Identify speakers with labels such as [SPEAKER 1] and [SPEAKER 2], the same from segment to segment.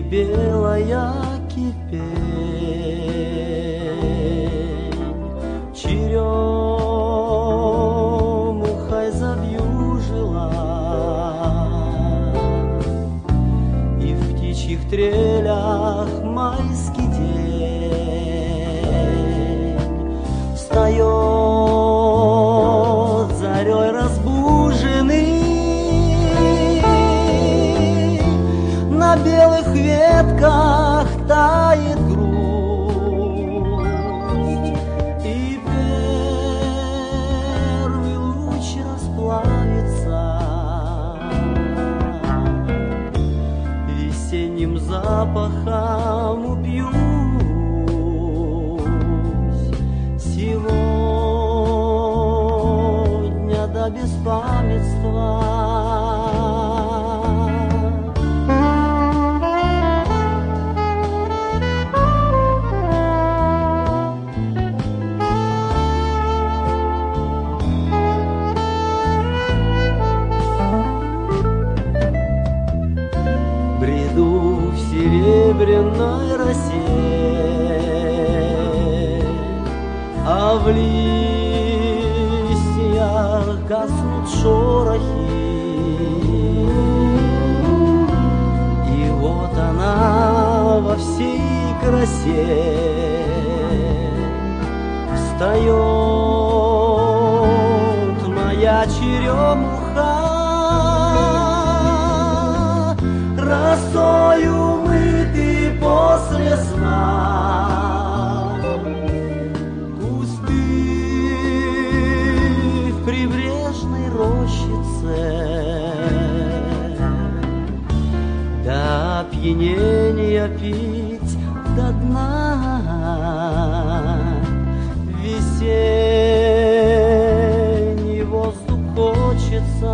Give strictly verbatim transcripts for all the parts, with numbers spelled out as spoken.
[SPEAKER 1] белая кипень, черемухой завьюжила, и в птичьих трелях майский день встает зарей разбуженный, на белых ветках тает грусть, и первый луч расплавится весенним запахом. Упьюсь сегодня до беспамятства. Бреду в серебряной росе, а в листьях гаснут шорохи, и вот она во всей красе встает моя черемуха, росою мытый после сна. Кусты в прибрежной рощице до опьянения пить до дна. Весенний воздух хочется,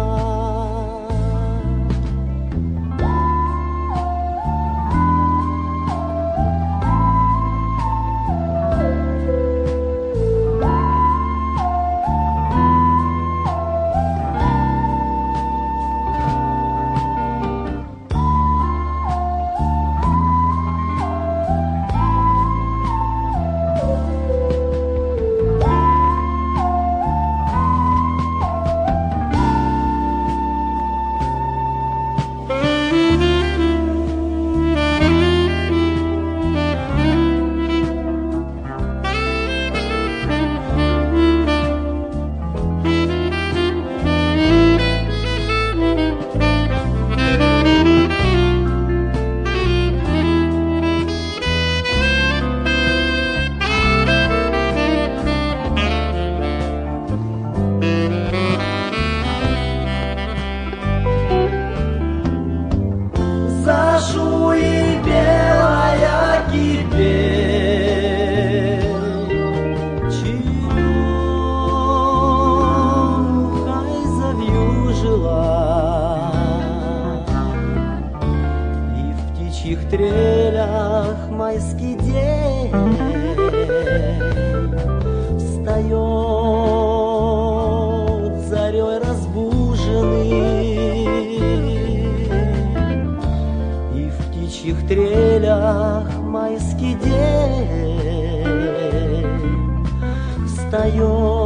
[SPEAKER 1] зажуй белая кипень, черемухой завьюжила, и в птичьих трелях майский день встает зарей разбуженный, в птичьих трелях майский день встает